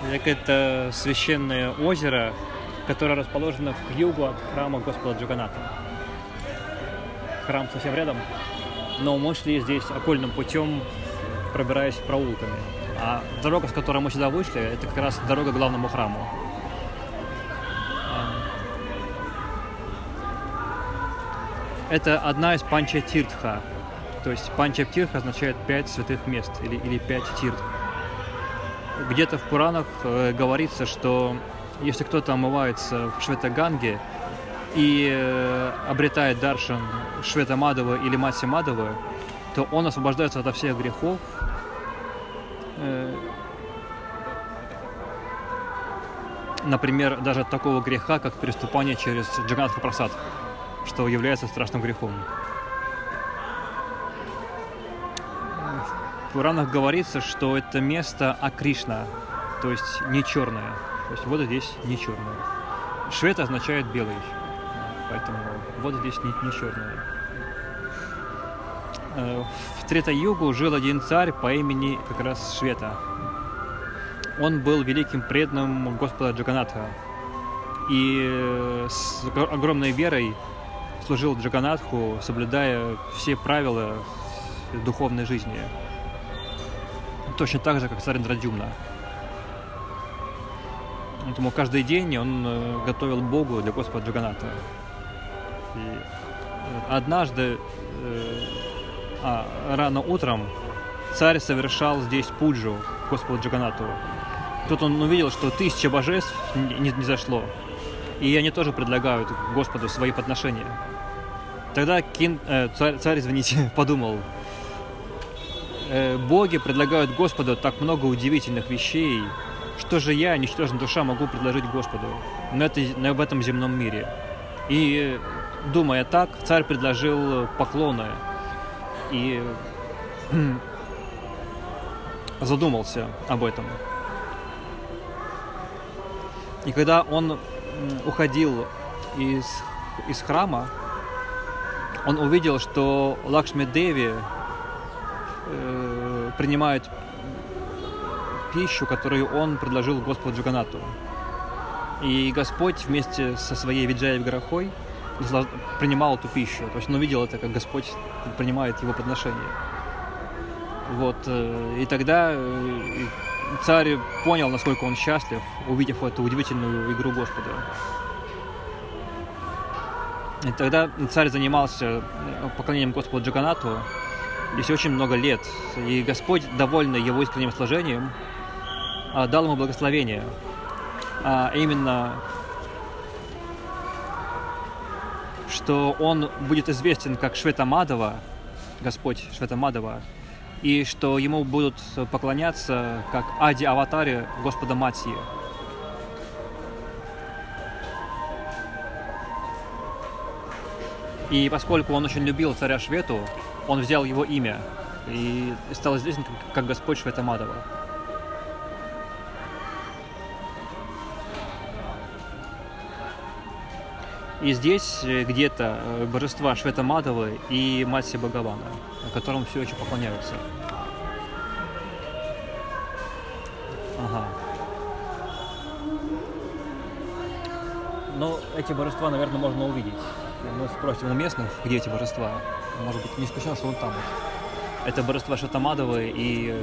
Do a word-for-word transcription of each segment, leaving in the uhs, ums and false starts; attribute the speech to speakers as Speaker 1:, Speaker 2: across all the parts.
Speaker 1: Это священное озеро, которое расположено к югу от храма Господа Джаганната. Храм совсем рядом, но мы шли здесь окольным путем, пробираясь проулками. А дорога, с которой мы сюда вышли, это как раз дорога к главному храму. Это одна из панча-тиртха. То есть панча-тиртха означает пять святых мест или, или пять тиртх. Где-то в Пуранах э, говорится, что если кто-то омывается в Шветаганге и э, обретает даршан Шветамадава или Матси Мадавы, то он освобождается ото всех грехов, э, например, даже от такого греха, как переступание через Джаганатха Прасад, что является страшным грехом. В Пуранах говорится, что это место Акришна, то есть не черное. То есть вода здесь не черная. Швета означает белый, поэтому вода здесь не, не черная. В Трета-югу жил один царь по имени как раз Швета. Он был великим преданным Господа Джаганатха и с огромной верой служил Джаганатху, соблюдая все правила духовной жизни. Точно так же, как царь Индраджумна. Поэтому каждый день он готовил Богу для Господа Джаганната. И однажды, а, рано утром, царь совершал здесь пуджу Господу Джаганнату. Тут он увидел, что тысяча божеств не, не зашло. И они тоже предлагают Господу свои подношения. Тогда кин, э, царь, царь, извините, подумал: э, боги предлагают Господу так много удивительных вещей, что же я, ничтожная душа, могу предложить Господу на, этой, на в этом земном мире? И, думая так, царь предложил поклоны и задумался об этом. И когда он уходил из, из храма, он увидел, что Лакшми Деви э, принимает пищу, которую он предложил Господу Джаганнату. И Господь вместе со своей Виджая Виграхой принимал эту пищу. То есть он увидел это, как Господь принимает его подношение. Вот. И тогда царь понял, насколько он счастлив, увидев эту удивительную игру Господа. И тогда царь занимался поклонением Господу Джаганнату здесь очень много лет. И Господь, довольный его искренним служением, дал ему благословение. А именно, что он будет известен как Шветамадава, Господь Шветамадава, и что ему будут поклоняться как Ади-аватаре Господа Матьи. И поскольку он очень любил царя Швету, он взял его имя и стал известен как Господь Шветамадава. И здесь где-то божества Шветамадавы и Матси Бхагавана, которым все еще поклоняются. Ага. Но эти божества, наверное, можно увидеть. Мы спросим у местных, где эти божества. Может быть, не исключено, что он там. Это божества Шветамадавы и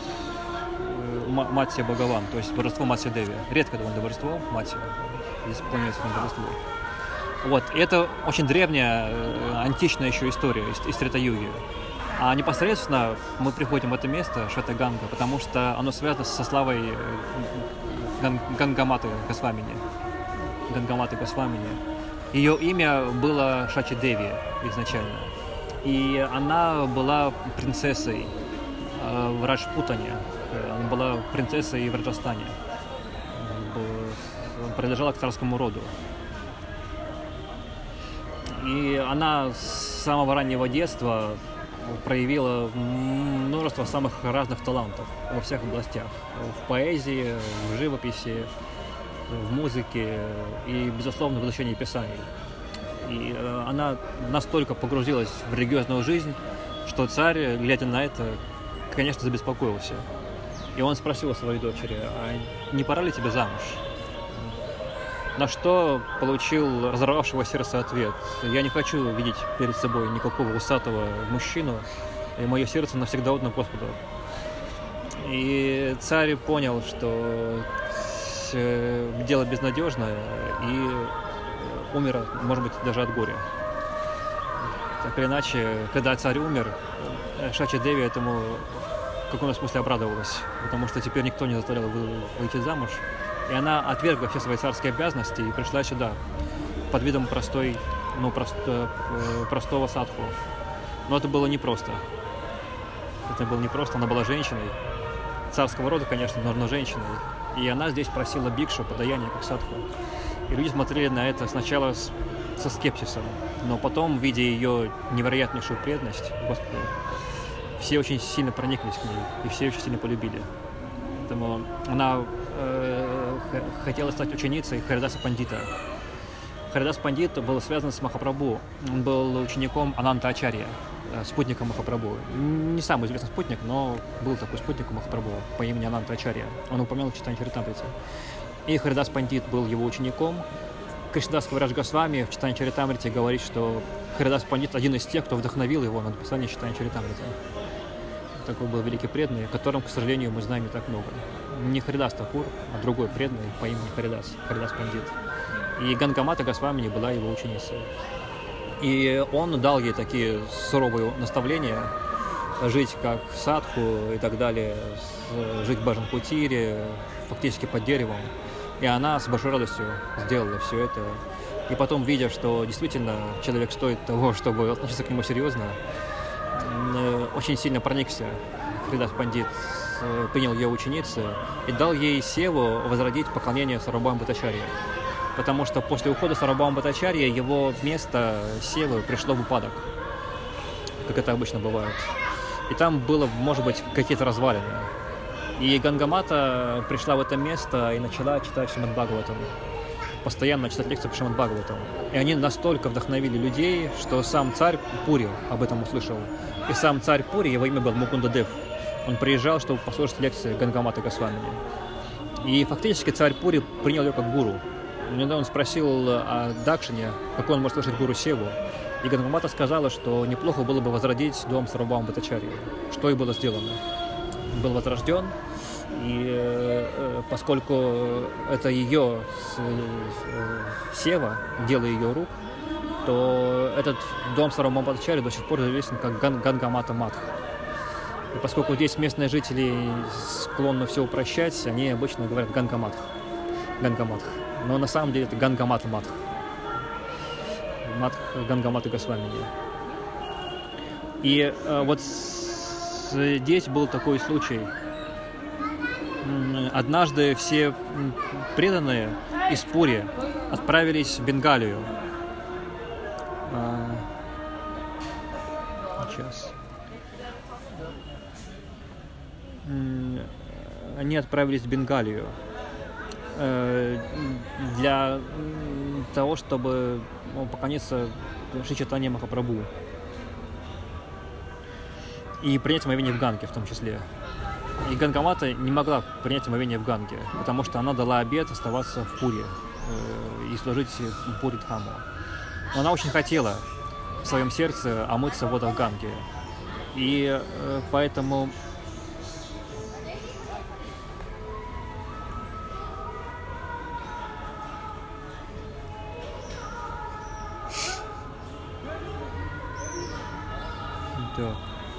Speaker 1: Матси Бхагаван, то есть божество Матси Деви. Редко довольно божество Матси. Здесь поклоняются на божество. Вот, и это очень древняя, античная еще история из, из Трета-юги. А непосредственно мы приходим в это место, Шветаганга, потому что оно связано со славой Ган, Гангаматы Госвамини. Гангаматы Госвамини. Ее имя было Шачи Деви изначально. И она была принцессой в Раджпутане. Она была принцессой в Раджастане. Принадлежала к царскому роду. И она с самого раннего детства проявила множество самых разных талантов во всех областях. В поэзии, в живописи, в музыке и, безусловно, в изучении писаний. И она настолько погрузилась в религиозную жизнь, что царь, глядя на это, конечно, забеспокоился. И он спросил у своей дочери: а не пора ли тебе замуж? На что получил разорвавшего сердце ответ: я не хочу видеть перед собой никакого усатого мужчину, и мое сердце навсегда отдано Господу. И царь понял, что дело безнадежное, и умер, может быть, даже от горя. Так или иначе, когда царь умер, Шачи-деви этому в каком-то смысле обрадовалась, потому что теперь никто не заставлял выйти замуж. И она отвергла все свои царские обязанности и пришла сюда под видом простой, ну, просто, простого садху. Но это было непросто. Это было непросто, она была женщиной. Царского рода, конечно, но, но женщиной. И она здесь просила бикшу подаяние как садху. И люди смотрели на это сначала с, со скепсисом, но потом, видя ее невероятнейшую преданность Господу, все очень сильно прониклись к ней, и все очень сильно полюбили. Поэтому она э, хотела стать ученицей Харидаса Пандита. Харидас Пандит был связан с Махапрабху. Он был учеником Ананта Ачарья, спутником Махапрабху. Не самый известный спутник, но был такой спутник у Махапрабху по имени Ананта Ачарья. Он упомянул в Чайтанья-чаритамрите. И Харидас Пандит был его учеником. Кришнадас Кавирадж Госвами в Чайтанья-чаритамрите говорит, что Харидас Пандит один из тех, кто вдохновил его на написание Чайтанья-чаритамриты. Такой был великий преданный, о котором, к сожалению, мы знаем не так много. Не Харидас Такур, а другой преданный по имени Харидас, Харидас Пандит. И Гангамата Госвами была его ученицей. И он дал ей такие суровые наставления: жить как садху и так далее, жить в Баджан-кутире, фактически под деревом. И она с большой радостью сделала все это. И потом, видя, что действительно человек стоит того, чтобы относиться к нему серьезно, очень сильно проникся Харидас Пандит, принял ее ученицей и дал ей севу возродить поклонение Сарвабхаума Бхаттачарье. Потому что после ухода Сарвабхаума Бхаттачарья его место севы пришло в упадок, как это обычно бывает. И там было, может быть, какие-то развалины. И Гангамата пришла в это место и начала читать Шримад Бхагаватам. Постоянно читать лекции по Шримад Бхагаватам. И они настолько вдохновили людей, что сам царь Пури об этом услышал. И сам царь Пури, его имя было Мукунда-дев, он приезжал, чтобы послушать лекции Гангаматы Госвами. И фактически царь Пури принял ее как гуру. Иногда он спросил о Дакшине, какой он может слышать гуру Севу. И Гангамата сказала, что неплохо было бы возродить дом Сарвабхаума Бхаттачарьи, что и было сделано. Был возрожден, и э, поскольку это ее э, сева, дело ее рук, то этот дом Сарвабхаума Бхаттачарьи до сих пор известен как Ган- Гангамата Матх. И поскольку здесь местные жители склонны все упрощать, они обычно говорят Гангаматх. Гангаматх. Но на самом деле это Гангамата Матх. Матх Гангаматы Госвами. И э, вот с, здесь был такой случай. Однажды все преданные из Пури отправились в Бенгалию. А, сейчас. Они отправились в Бенгалию для того, чтобы поклониться Шри Чайтанье Махапрабху и принять омовение в Ганге в том числе. И Гангамата не могла принять омовение в Ганге, потому что она дала обет оставаться в Пури и служить Пури-дхаму. Но она очень хотела в своем сердце омыться в водах Ганги. И поэтому да.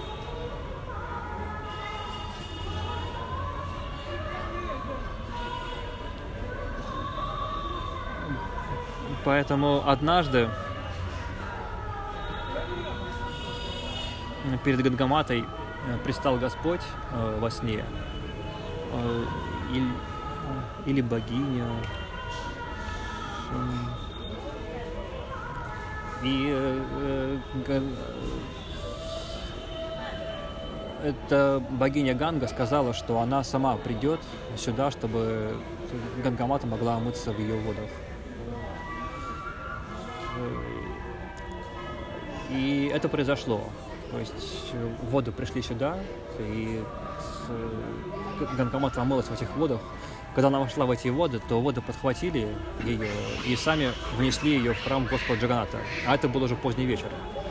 Speaker 1: Поэтому однажды перед Гангаматой предстал Господь э, во сне, э, или, или богиня, и э, э, эта богиня Ганга сказала, что она сама придет сюда, чтобы Гангамата могла омыться в ее водах. И это произошло. То есть воды пришли сюда, и Ганgamatra омылась в этих водах. Когда она вошла в эти воды, то воды подхватили ее и сами внесли ее в храм Господа Джаганната. А это был уже поздний вечер.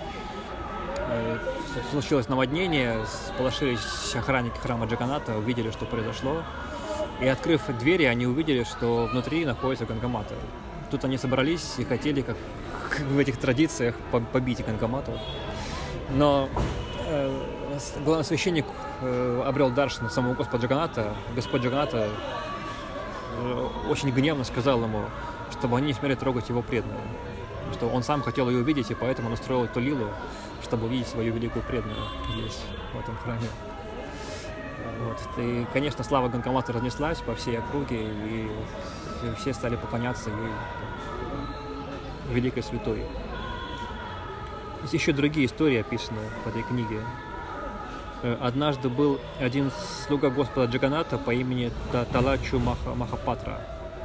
Speaker 1: Случилось наводнение, сполошились охранники храма Джаганната, увидели, что произошло. И, открыв двери, они увидели, что внутри находится Ганgamatra. Тут они собрались и хотели, как в этих традициях, побить Ганgamatra. Но э, главный священник э, обрел даршан самого Господа Джаганната. Господь Джаганната э, очень гневно сказал ему, чтобы они не смели трогать его преданную. Что он сам хотел ее увидеть, и поэтому настроил эту лилу, чтобы увидеть свою великую преданную здесь, в этом храме. Вот. И, конечно, слава Ганgamatra разнеслась по всей округе, и все стали поклоняться ей, великой святой. Есть еще другие истории, описаны в этой книге. Однажды был один слуга Господа Джаганната по имени Талачу Махапатра.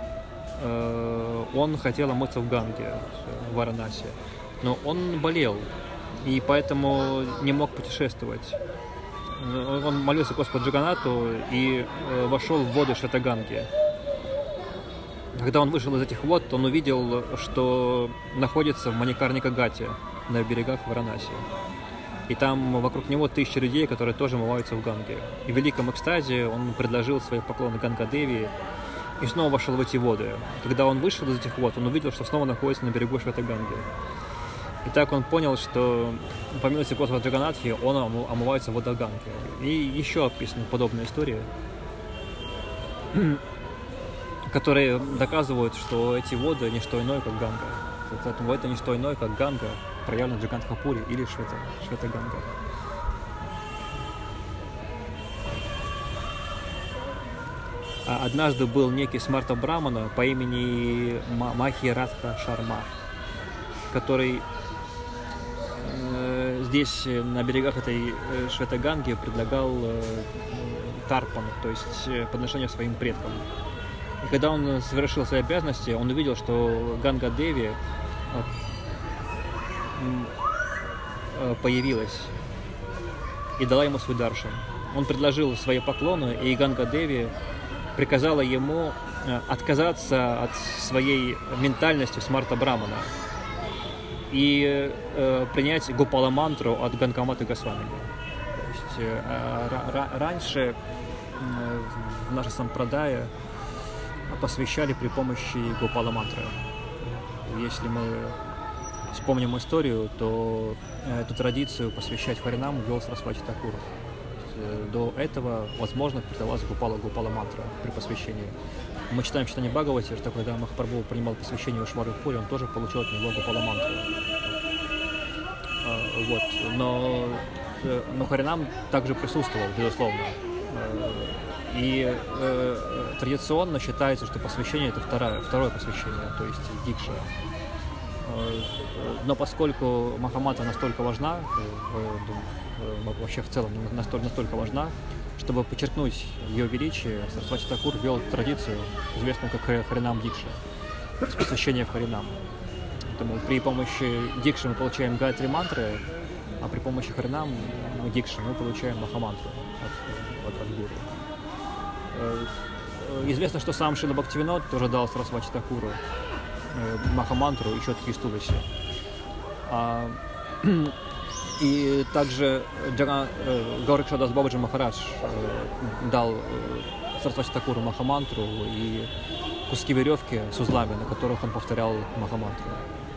Speaker 1: Он хотел омыться в Ганге, в Варанаси, но он болел, и поэтому не мог путешествовать. Он молился Господу Джаганнату и вошел в воды Шветаганги. Когда он вышел из этих вод, он увидел, что находится в Маникарника-Гате, на берегах Варанаси. И там вокруг него тысячи людей, которые тоже омываются в Ганге. И в великом экстазе он предложил свои поклоны Ганга-Деви и снова вошел в эти воды. Когда он вышел из этих вод, он увидел, что снова находится на берегу Шветаганги. И так он понял, что по милости Господа Джаганнатхи он омывается в водах Ганги. И еще описаны подобные истории, которые доказывают, что эти воды не что иное, как Ганга. Поэтому это не что иное, как Ганга, проявлена в Джагандхапуре или Швета, Шветаганга. Однажды был некий Смарта Брамана по имени Махи Радха Шарма, который э, здесь на берегах этой Шветаганги предлагал э, тарпан, то есть подношение своим предкам. И когда он совершил свои обязанности, он увидел, что Ганга-Деви появилась и дала ему свой даршан. Он предложил свои поклоны, и Ганга-Деви приказала ему отказаться от своей ментальности Смарта Брамана и э, принять Гопала-мантру от Ганgamatra Госвами. То есть э, р- раньше э, в нашей сампрадае посвящали при помощи Гопала-мантры. Если мы вспомним историю, то эту традицию посвящать Харинам ввел Сарасвати Такур. До этого, возможно, передавалась Гопала Гопала-мантра при посвящении. Мы читаем в читании Бхагавати, что когда Махапрабху принимал посвящение у Швары Пури, он тоже получил от него Гопала-мантру. Вот. Но, но Харинам также присутствовал, безусловно. И э, традиционно считается, что посвящение – это второе, второе посвящение, то есть дикша. Но поскольку Махамата настолько важна, вообще в целом настолько, настолько важна, чтобы подчеркнуть ее величие, Сарасвати Такур ввел традицию, известную как Харинам Дикша, посвящение в Харинам. Поэтому при помощи Дикши мы получаем Гайатри мантры, а при помощи Харинам Дикши мы получаем Махамантру от, от, от гуру. Известно, что сам Шрила Бхактивинод тоже дал Сарасвати Такуру Махамантру и Чотхи Стуласи. А, и также Джага, э, Гауракшадас Бабаджи Махарадж э, дал э, Сарасвати Такуру Махамантру и куски веревки с узлами, на которых он повторял Махамантру.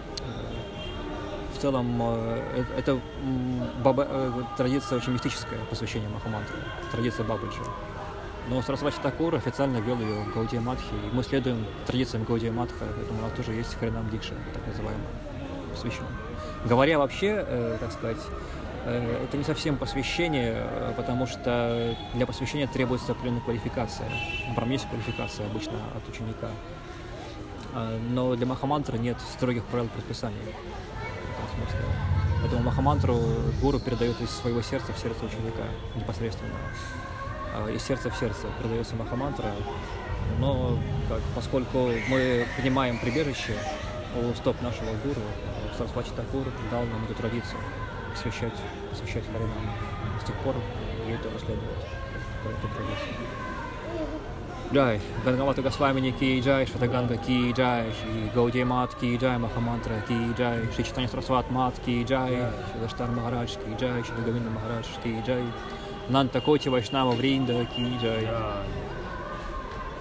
Speaker 1: В целом, э, это баба, э, традиция очень мистическая, посвящение Махамантры, традиция Бабаджи. Но Сарасвати Такур официально вел ее в Гаудия Матхи, и мы следуем традициям Гаудия Матха, поэтому у нас тоже есть Харинам Дикша, так называемая, посвященная. Говоря вообще, э, так сказать, э, это не совсем посвящение, э, потому что для посвящения требуется определенная квалификация, брамнийская квалификация обычно от ученика. Э, но для Махамантры нет строгих правил предписаний в этом смысле. Поэтому Махамантру гуру передает из своего сердца в сердце ученика непосредственно. Из сердца в сердце передается Махамантра, но как, поскольку мы принимаем прибежище у стоп нашего гуру, Сарасвати Такур дал нам эту традицию посвящать, посвящать Харинам. С тех пор ей тоже следует. эту профессию.
Speaker 2: Джай, Гангалата Госвамини Ки Джай, Шватаганга Ки Джай, Шри Гаудия Мат Ки Джай, Махамантра Ки Джай, Шри Читания Сарасват Мат Ки Джай, Шри Даштар Махарадж Ки Джай, Шри Говинда Махарадж Ки Джай, Нанта Коти Вайшнава Вринда Ки Джай.